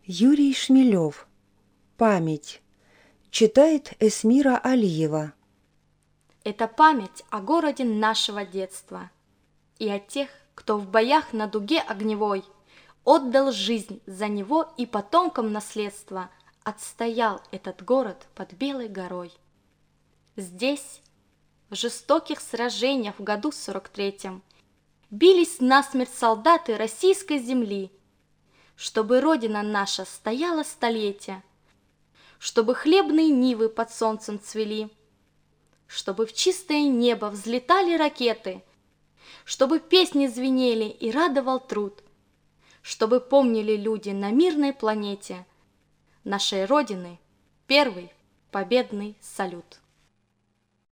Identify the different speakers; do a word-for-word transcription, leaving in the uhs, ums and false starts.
Speaker 1: Юрий Шмелев. Память. Читает Эсмира Алиева.
Speaker 2: Это память о городе нашего детства и о тех, кто в боях на дуге огневой отдал жизнь за него и потомкам наследства отстоял этот город под Белой горой. Здесь, в жестоких сражениях в году сорок третьем, бились насмерть солдаты российской земли, чтобы Родина наша стояла столетия, чтобы хлебные нивы под солнцем цвели, чтобы в чистое небо взлетали ракеты, чтобы песни звенели и радовал труд, чтобы помнили люди на мирной планете нашей Родины первый победный салют.